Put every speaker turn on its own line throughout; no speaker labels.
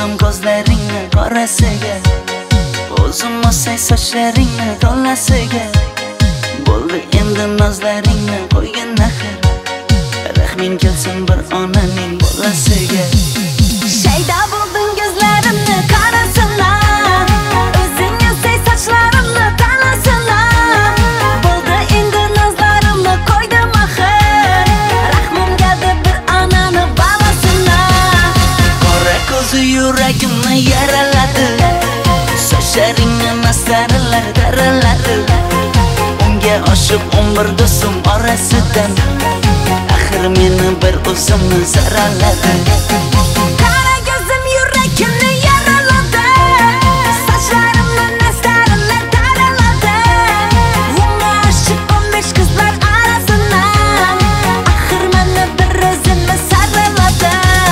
Oldim ko'zlaringni qorasiga, o'zim olsay sochlaringni to'lasiga. Bo'ldi endi nozlaringni qo'ygan axir, rahming kelsin bir onaning bolasiga.
Shayda bo'lding ko'zlarimni qarasana, o'zing olsay sochlarimni to'lasana. Bo'ldi endi nozlarimni qo'ydim axir, rahmim keldi bir onaning bolasina.
Qora ko'zi yuragimni yaraladi, sochlaringni mastarlar daraladi. Unga oshiq 11 do'stim orasidan, axir meni bir o'zimni zaraladi.
Qara ko'zim yuragimni yaraladi, sochlarimni mastarlar daraladi. Unga oshiq 15 qizlar orasidan, axir meni bir o'zimni saraladi.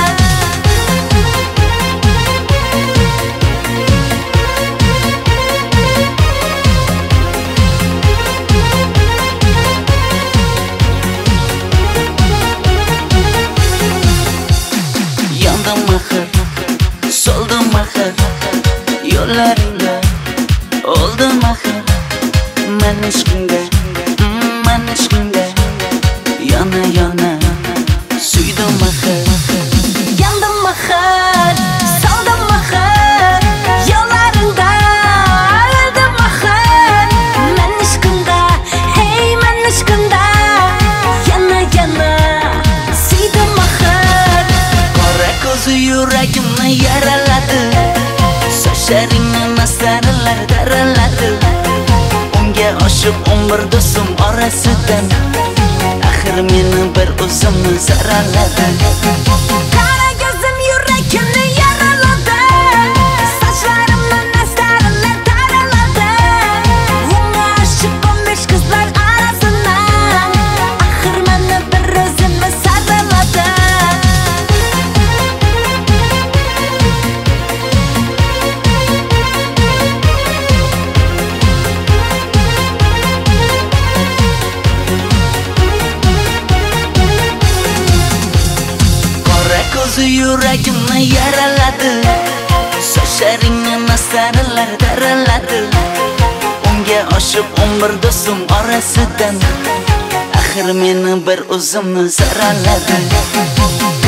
Soldim axir yo'llaringda, oldim axir men ishqingda, yana suydim axir.
Yandım axir, soldim axir yo'llaringda, oldim axir men ishqingda, hey men ishqingda, yana suydim axir.
Qora ko'zi yuragimni yaraladi, sochlaringni mastarlar daraladi. Unga oshiq 11 do'stim orasidan, axir meni bir o'zimni zaraladi.
Qara ko'zim yuragimni yaraladi, sochlarimni mastarlar daraladi. Unga oshiq 15 qizlar orasidan, axir meni bir o'zimni saraladi.
Ko'zi yuragimni yaraladi, sochlaringni mastarlar daraladi. Unga oshiq 11 do'stim orasidan, axir meni bir o'zimni zaraladi.